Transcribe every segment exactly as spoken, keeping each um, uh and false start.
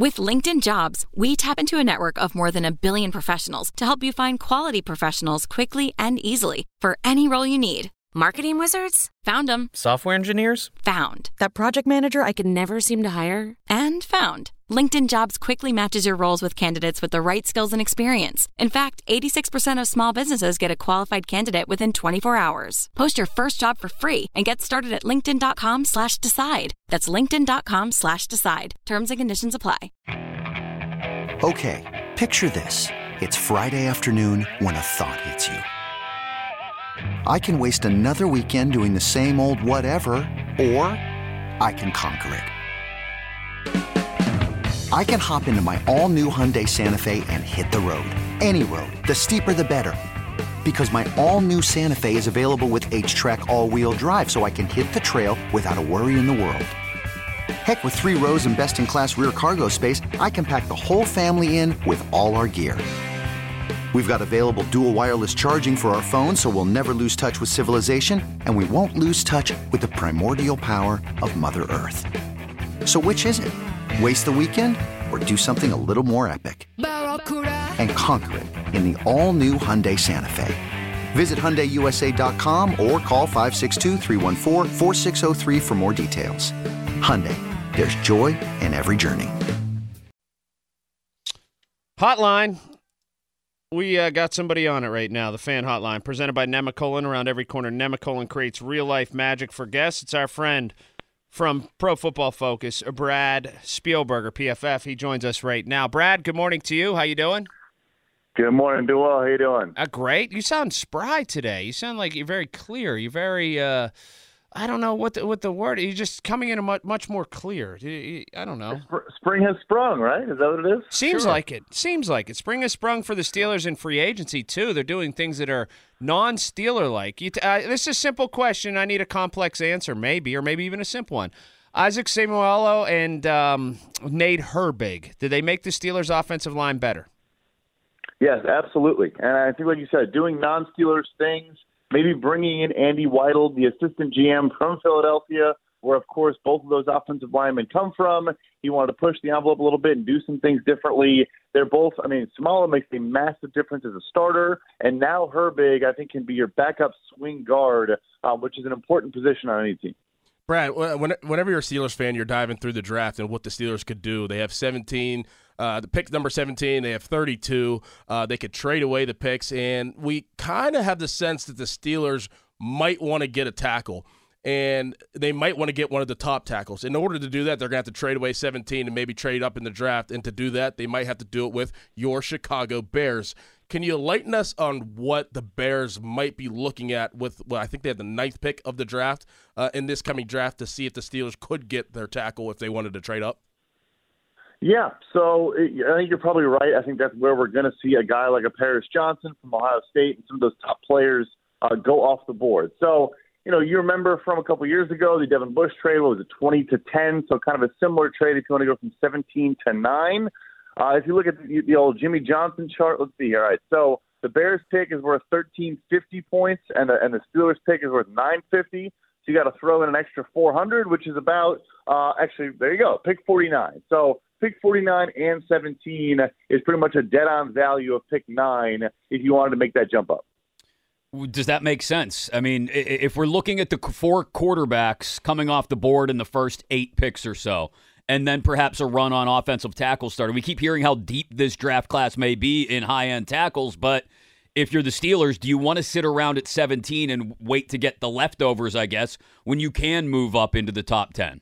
With LinkedIn Jobs, we tap into a network of more than a billion professionals to help you find quality professionals quickly and easily for any role you need. Marketing wizards? Found them. Software engineers? Found. That project manager I could never seem to hire? And found. LinkedIn Jobs quickly matches your roles with candidates with the right skills and experience. In fact, eighty-six percent of small businesses get a qualified candidate within twenty-four hours. Post your first job for free and get started at linkedin.com slash decide. That's linkedin.com slash decide. Terms and conditions apply. Okay, picture this. It's Friday afternoon when a thought hits you. I can waste another weekend doing the same old whatever, or I can conquer it. I can hop into my all-new Hyundai Santa Fe and hit the road. Any road. The steeper, the better. Because my all-new Santa Fe is available with H-Track all-wheel drive, so I can hit the trail without a worry in the world. Heck, with three rows and best-in-class rear cargo space, I can pack the whole family in with all our gear. We've got available dual wireless charging for our phones, so we'll never lose touch with civilization, and we won't lose touch with the primordial power of Mother Earth. So which is it? Waste the weekend or do something a little more epic? And conquer it in the all-new Hyundai Santa Fe. Visit Hyundai U S A dot com or call five six two, three one four, four six zero three for more details. Hyundai, there's joy in every journey. Hotline. We uh, got somebody on it right now, the fan hotline, presented by Nemacolin. Around every corner, Nemacolin creates real-life magic for guests. It's our friend from Pro Football Focus, Brad Spielberger, P F F. He joins us right now. Brad, good morning to you. How you doing? Good morning. Doing well. How you doing? Uh, great. You sound spry today. You sound like you're very clear. You're very, uh, I don't know what the, what the word, you're just coming in a much, much more clear. You, you, I don't know. Spring has sprung, right? Is that what it is? Seems Sure. like it. Seems like it. Spring has sprung for the Steelers in free agency, too. They're doing things that are non-Steeler-like. You t- uh, this is a simple question. I need a complex answer, maybe, or maybe even a simple one. Isaac Samuelo and um, Nate Herbig, did they make the Steelers' offensive line better? Yes, absolutely. And I think, like you said, doing non-Steelers things, maybe bringing in Andy Weidel, the assistant G M from Philadelphia, where, of course, both of those offensive linemen come from. He wanted to push the envelope a little bit and do some things differently. They're both, I mean, Samala makes a massive difference as a starter, and now Herbig, I think, can be your backup swing guard, uh, which is an important position on any team. Brad, whenever you're a Steelers fan, you're diving through the draft and what the Steelers could do. They have seventeen, uh, the pick number seventeen. They have thirty-two. Uh, they could trade away the picks, and we kind of have the sense that the Steelers might want to get a tackle, and they might want to get one of the top tackles. In order to do that, they're going to have to trade away seventeen and maybe trade up in the draft, and to do that, they might have to do it with your Chicago Bears. Can you enlighten us on what the Bears might be looking at with, well, I think they have the ninth pick of the draft uh, in this coming draft to see if the Steelers could get their tackle if they wanted to trade up? Yeah, so I think you're probably right. I think that's where we're going to see a guy like a Paris Johnson from Ohio State and some of those top players uh, go off the board. So, you know, you remember from a couple years ago, the Devin Bush trade, what was it, twenty to ten? So kind of a similar trade if you want to go from seventeen to nine. Uh, if you look at the, the old Jimmy Johnson chart, let's see here. All right, so the Bears pick is worth thirteen fifty points, and the, and the Steelers pick is worth nine fifty. So you got to throw in an extra four hundred, which is about uh, actually there you go, pick forty-nine. So pick forty-nine and seventeen is pretty much a dead-on value of pick nine if you wanted to make that jump up. Does that make sense? I mean, if we're looking at the four quarterbacks coming off the board in the first eight picks or so, and then perhaps a run on offensive tackle starter. We keep hearing how deep this draft class may be in high-end tackles, but if you're the Steelers, do you want to sit around at seventeen and wait to get the leftovers, I guess, when you can move up into the top ten?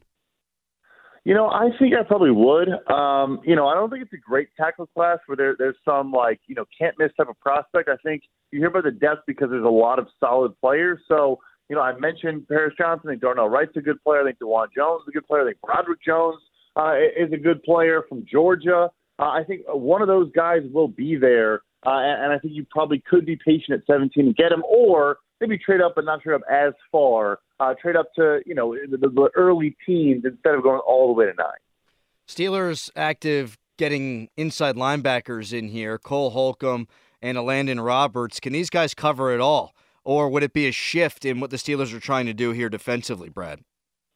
You know, I think I probably would. Um, you know, I don't think it's a great tackle class where there, there's some, like, you know, can't-miss type of prospect. I think you hear about the depth because there's a lot of solid players. So, you know, I mentioned Paris Johnson. I think Darnell Wright's a good player. I think DeJuan Jones is a good player. I think Broderick Jones Uh, is a good player from Georgia. Uh, I think one of those guys will be there, uh, and, and I think you probably could be patient at seventeen and get him, or maybe trade up but not trade up as far. Uh, trade up to, you know, the, the early teens instead of going all the way to nine. Steelers active getting inside linebackers in here, Cole Holcomb and Landon Roberts. Can these guys cover it all, or would it be a shift in what the Steelers are trying to do here defensively, Brad?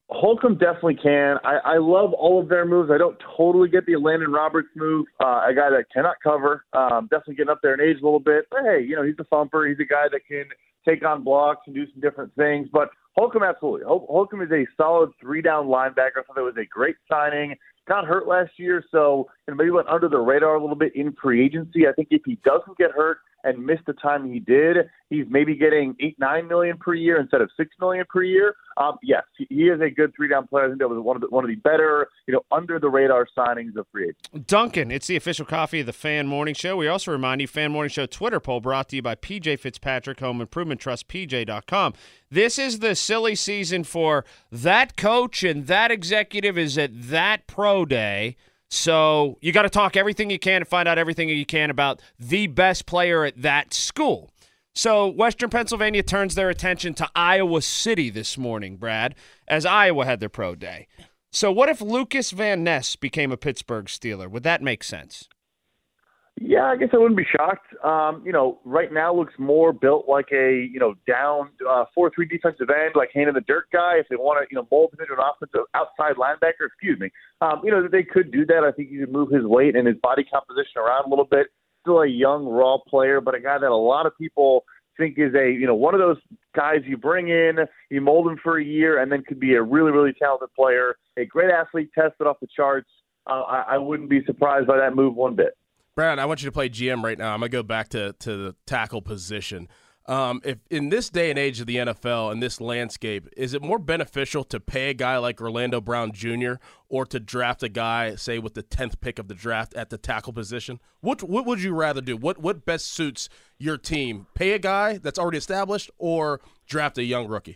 Holcomb definitely can. I, I love all of their moves. I don't totally get the Landon Roberts move. Uh, a guy that cannot cover, um, definitely getting up there in age a little bit. But, hey, you know, he's a thumper. He's a guy that can take on blocks and do some different things. But Holcomb, absolutely. Hol- Holcomb is a solid three-down linebacker. I thought that was a great signing. Got hurt last year, so you know, maybe went under the radar a little bit in free agency. I think if he doesn't get hurt and miss the time he did, he's maybe getting eight, nine million per year instead of six million per year. Um, yes, he is a good three-down player. I think that was one of the one of the better, you know, under the radar signings of free agency. Duncan, it's the official coffee of the Fan Morning Show. We also remind you, Fan Morning Show Twitter poll brought to you by P J Fitzpatrick, Home Improvement Trust, P J dot com. This is the silly season for that coach and that executive is at that pro day. So you got to talk everything you can and find out everything you can about the best player at that school. So Western Pennsylvania turns their attention to Iowa City this morning, Brad, as Iowa had their pro day. So what if Lucas Van Ness became a Pittsburgh Steeler? Would that make sense? Yeah, I guess I wouldn't be shocked. Um, you know, right now looks more built like a, you know, down uh, four three defensive end, like hand in the dirt guy. If they want to, you know, mold him into an offensive outside linebacker, excuse me. Um, you know, they could do that. I think you could move his weight and his body composition around a little bit. Still a young, raw player, but a guy that a lot of people think is a, you know, one of those guys you bring in, you mold him for a year, and then could be a really, really talented player, a great athlete, tested off the charts. Uh, I, I wouldn't be surprised by that move one bit. Brad, I want you to play G M right now. I'm going to go back to, to the tackle position. Um, if in this day and age of the N F L and this landscape, is it more beneficial to pay a guy like Orlando Brown Junior or to draft a guy, say, with the tenth pick of the draft at the tackle position? What what would you rather do? What what best suits your team? Pay a guy that's already established or draft a young rookie?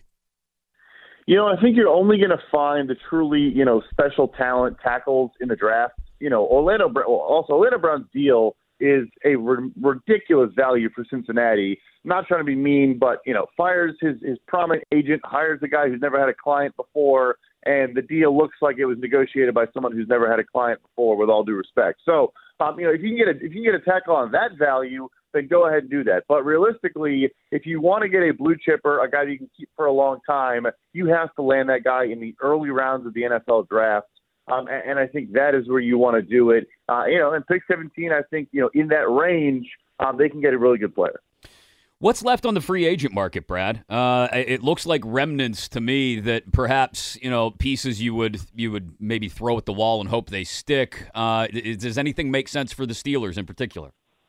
You know, I think you're only going to find the truly, you know, special talent tackles in the draft. You know, Orlando, well, also Orlando Brown's deal is a r- ridiculous value for Cincinnati. Not trying to be mean, but, you know, fires his, his prominent agent, hires a guy who's never had a client before, and the deal looks like it was negotiated by someone who's never had a client before, with all due respect. So, um, you know, if you can get a, if you can get a tackle on that value, then go ahead and do that. But realistically, if you want to get a blue chipper, a guy that you can keep for a long time, you have to land that guy in the early rounds of the N F L draft. Um, and, and I think that is where you want to do it. Uh, you know, and pick seventeen, I think, you know, in that range, um, they can get a really good player. What's left on the free agent market, Brad? Uh, it looks like remnants to me that perhaps, you know, pieces you would you would maybe throw at the wall and hope they stick. Uh, does anything make sense for the Steelers in particular?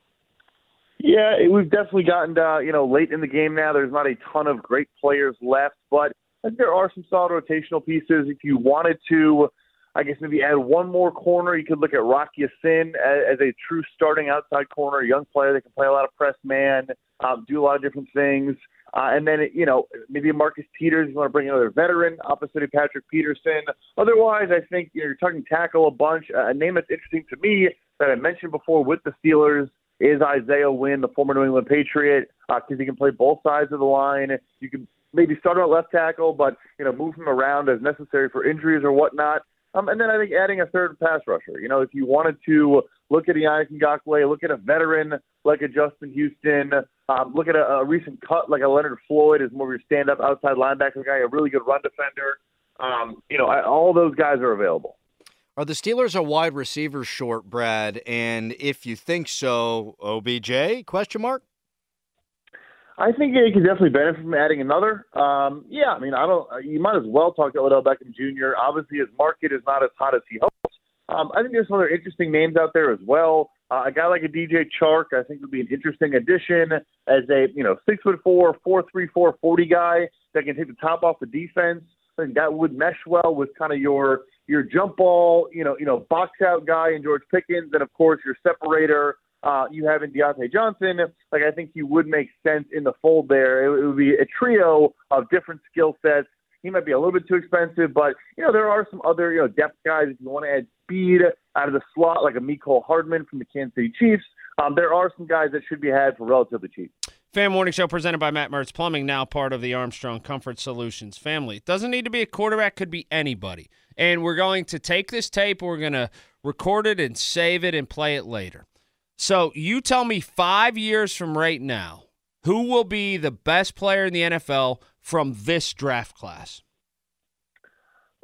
Yeah, we've definitely gotten, uh, you know, late in the game now. There's not a ton of great players left, but I think there are some solid rotational pieces. If you wanted to, I guess maybe add one more corner, you could look at Rock Ya-Sin as, as a true starting outside corner, a young player that can play a lot of press man, um, do a lot of different things. Uh, and then, you know, maybe Marcus Peters, you want to bring another veteran opposite of Patrick Peterson. Otherwise, I think, you know, you're talking tackle a bunch. Uh, a name that's interesting to me that I mentioned before with the Steelers is Isaiah Wynn, the former New England Patriot, because uh, he can play both sides of the line. You can maybe start him at left tackle, but, you know, move him around as necessary for injuries or whatnot. Um, and then I think adding a third pass rusher. You know, if you wanted to look at Yannick Ngakoue, look at a veteran like a Justin Houston, um, look at a, a recent cut like a Leonard Floyd as more of your stand-up outside linebacker guy, a really good run defender. Um, you know, I, all those guys are available. Are the Steelers a wide receiver short, Brad? And if you think so, O B J, question mark? I think he could definitely benefit from adding another. Um, yeah, I mean, I don't. You might as well talk to Odell Beckham Junior Obviously, his market is not as hot as he hopes. Um, I think there's some other interesting names out there as well. Uh, a guy like a D J Chark, I think, would be an interesting addition as a you know six foot four, four three, four forty guy that can take the top off the defense. I think that would mesh well with kind of your your jump ball, you know, you know, box out guy in George Pickens, and of course your separator. Uh, you have in Deontay Johnson. Like, I think he would make sense in the fold there. It, it would be a trio of different skill sets. He might be a little bit too expensive, but, you know, there are some other, you know, depth guys. If you want to add speed out of the slot, like a Mecole Hardman from the Kansas City Chiefs, um, there are some guys that should be had for relatively cheap. Fan Morning Show presented by Matt Mertz Plumbing, now part of the Armstrong Comfort Solutions family. It doesn't need to be a quarterback, could be anybody. And we're going to take this tape, we're going to record it and save it and play it later. So you tell me five years from right now, who will be the best player in the N F L from this draft class?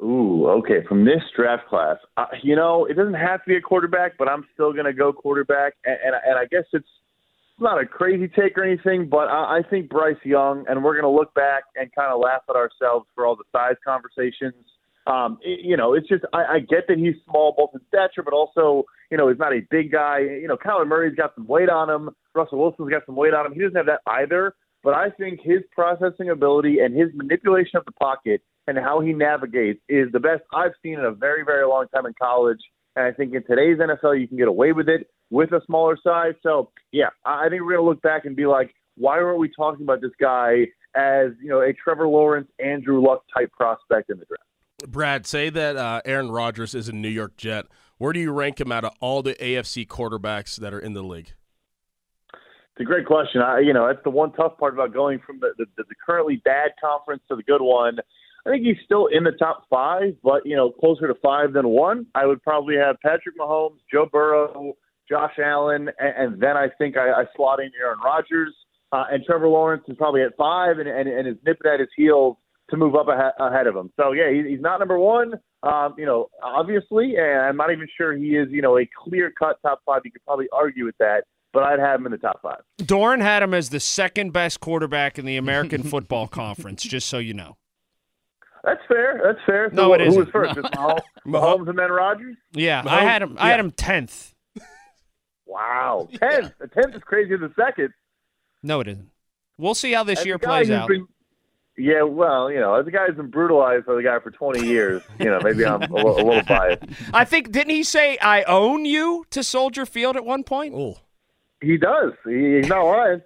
Ooh, okay. From this draft class, uh, you know, it doesn't have to be a quarterback, but I'm still going to go quarterback. And, and, and I guess it's not a crazy take or anything, but I, I think Bryce Young, and we're going to look back and kind of laugh at ourselves for all the size conversations. Um, it, you know, it's just, I, I get that he's small, both in stature, but also, you know, he's not a big guy. You know, Kyler Murray's got some weight on him. Russell Wilson's got some weight on him. He doesn't have that either. But I think his processing ability and his manipulation of the pocket and how he navigates is the best I've seen in a very, very long time in college. And I think in today's N F L, you can get away with it with a smaller size. So, yeah, I think we're going to look back and be like, why weren't we talking about this guy as, you know, a Trevor Lawrence, Andrew Luck type prospect in the draft? Brad, say that uh, Aaron Rodgers is a New York Jet. Where do you rank him out of all the A F C quarterbacks that are in the league? It's a great question. I, you know, that's the one tough part about going from the, the, the currently bad conference to the good one. I think he's still in the top five, but, you know, closer to five than one. I would probably have Patrick Mahomes, Joe Burrow, Josh Allen, and, and then I think I, I slot in Aaron Rodgers. Uh, and Trevor Lawrence is probably at five and, and, and is nipping at his heels to move up ahead, ahead of him. So, yeah, he, he's not number one, um, you know, obviously, and I'm not even sure he is, you know, a clear-cut top five. You could probably argue with that. But I'd have him in the top five. Doran had him as the second best quarterback in the American Football Conference, just so you know. That's fair. That's fair. So no, it who isn't. was first? Just Mahomes, Mahomes and then Rodgers? Yeah, Mahomes, I had him. I yeah. had him tenth. Wow, tenth. The tenth is crazier than second. No, it isn't. We'll see how this As year a guy plays who's out. Been, yeah, well, you know, as a guy who's been brutalized by the guy for twenty years, you know, maybe I'm a, little, a little biased. I think didn't he say I own you to Soldier Field at one point? Oh. He does. He, he's not lying.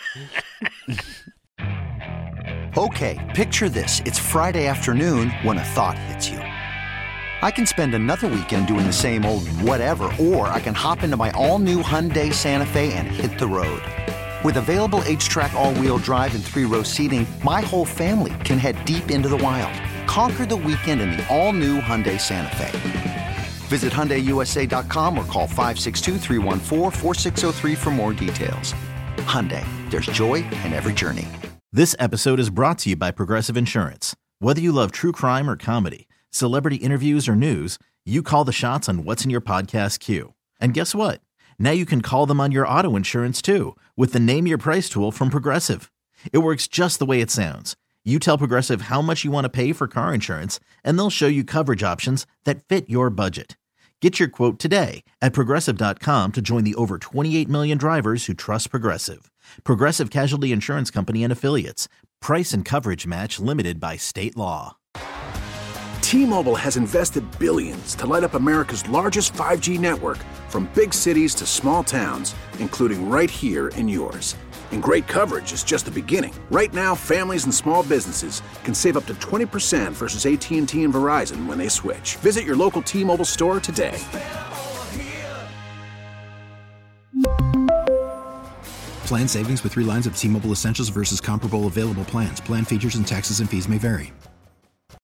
Okay, picture this. It's Friday afternoon when a thought hits you. I can spend another weekend doing the same old whatever, or I can hop into my all-new Hyundai Santa Fe and hit the road. With available H-Track all-wheel drive and three-row seating, my whole family can head deep into the wild. Conquer the weekend in the all-new Hyundai Santa Fe. Visit Hyundai U S A dot com or call five six two, three one four, four six zero three for more details. Hyundai, there's joy in every journey. This episode is brought to you by Progressive Insurance. Whether you love true crime or comedy, celebrity interviews or news, you call the shots on what's in your podcast queue. And guess what? Now you can call them on your auto insurance too with the Name Your Price tool from Progressive. It works just the way it sounds. You tell Progressive how much you want to pay for car insurance, and they'll show you coverage options that fit your budget. Get your quote today at Progressive dot com to join the over twenty-eight million drivers who trust Progressive. Progressive Casualty Insurance Company and Affiliates. Price and coverage match limited by state law. T-Mobile has invested billions to light up America's largest five G network, from big cities to small towns, including right here in yours. And great coverage is just the beginning. Right now, families and small businesses can save up to twenty percent versus A T and T and Verizon when they switch. Visit your local T-Mobile store today. Plan savings with three lines of T-Mobile Essentials versus comparable available plans. Plan features and taxes and fees may vary.